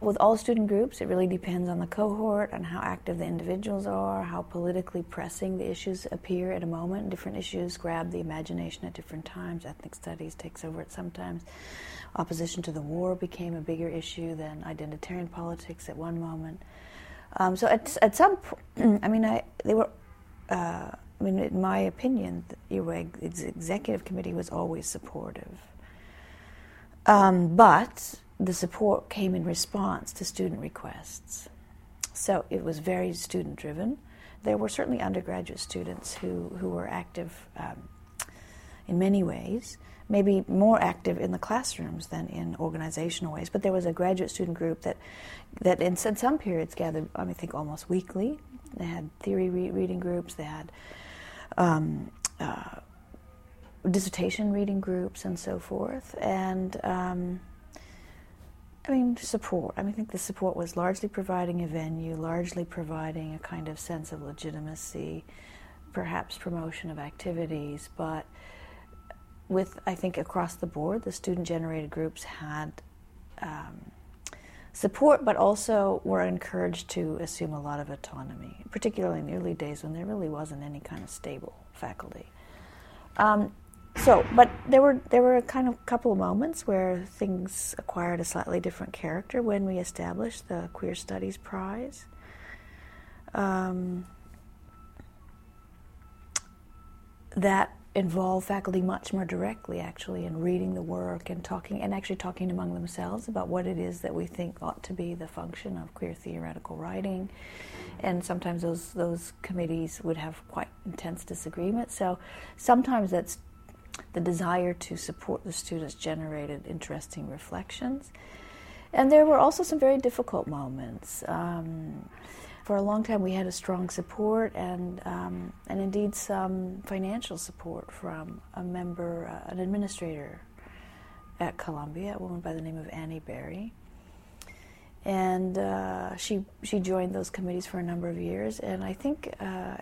With all student groups, it really depends on the cohort, on how active the individuals are, how politically pressing the issues appear at a moment. Different issues grab the imagination at different times. Ethnic studies takes over at sometimes. Opposition to the war became a bigger issue than identitarian politics at one moment. So at some point, in my opinion, the Earwig Executive Committee was always supportive. But the support came in response to student requests. So it was very student-driven. There were certainly undergraduate students who were active in many ways, maybe more active in the classrooms than in organizational ways. But there was a graduate student group that in some periods gathered, I think, almost weekly. They had theory reading groups, they had dissertation reading groups and so forth. And support. I think the support was largely providing a venue, largely providing a kind of sense of legitimacy, perhaps promotion of activities, but with, I think, across the board, the student-generated groups had support, but also were encouraged to assume a lot of autonomy, particularly in the early days when there really wasn't any kind of stable faculty. But there were a kind of couple of moments where things acquired a slightly different character when we established the Queer Studies Prize. That involved faculty much more directly, actually, in reading the work and talking among themselves about what it is that we think ought to be the function of queer theoretical writing. And sometimes those committees would have quite intense disagreements. So sometimes that's the desire to support the students generated interesting reflections. And there were also some very difficult moments. For a long time we had a strong support and indeed some financial support from a member, an administrator at Columbia, a woman by the name of Annie Berry. And she joined those committees for a number of years. And I think,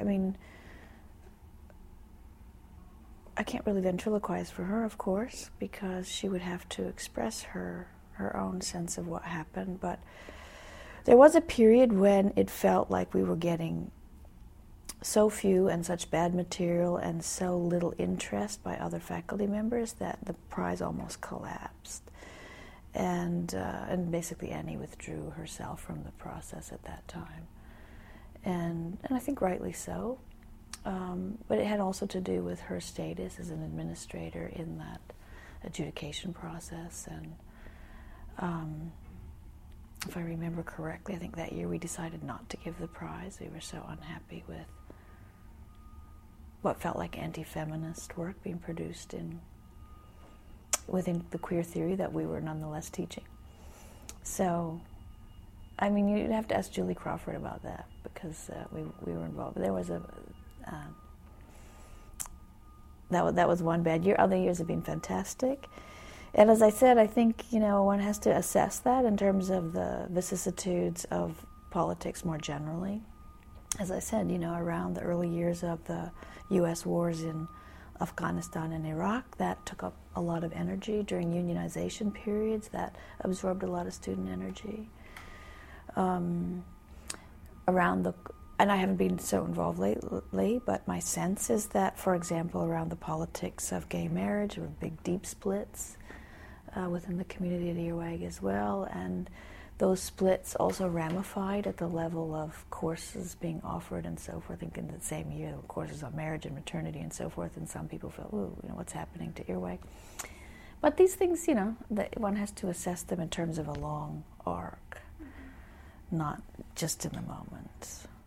I can't really ventriloquize for her, of course, because she would have to express her own sense of what happened. But there was a period when it felt like we were getting so few and such bad material and so little interest by other faculty members that the prize almost collapsed. And basically Annie withdrew herself from the process at that time. And I think rightly so. But it had also to do with her status as an administrator in that adjudication process. And if I remember correctly, I think that year we decided not to give the prize. We were so unhappy with what felt like anti-feminist work being produced within the queer theory that we were nonetheless teaching. So, you'd have to ask Julie Crawford about that because we were involved. But there was that was one bad year. Other years have been fantastic. And as I said, I think, one has to assess that in terms of the vicissitudes of politics more generally. As I said, around the early years of the U.S. wars in Afghanistan and Iraq, that took up a lot of energy. During unionization periods, that absorbed a lot of student energy. And I haven't been so involved lately, but my sense is that, for example, around the politics of gay marriage, there were big, deep splits within the community of the Earwig as well, and those splits also ramified at the level of courses being offered and so forth. I think in the same year, there were courses on marriage and maternity and so forth, and some people felt, what's happening to Earwig? But these things, that one has to assess them in terms of a long arc, not just in the moment.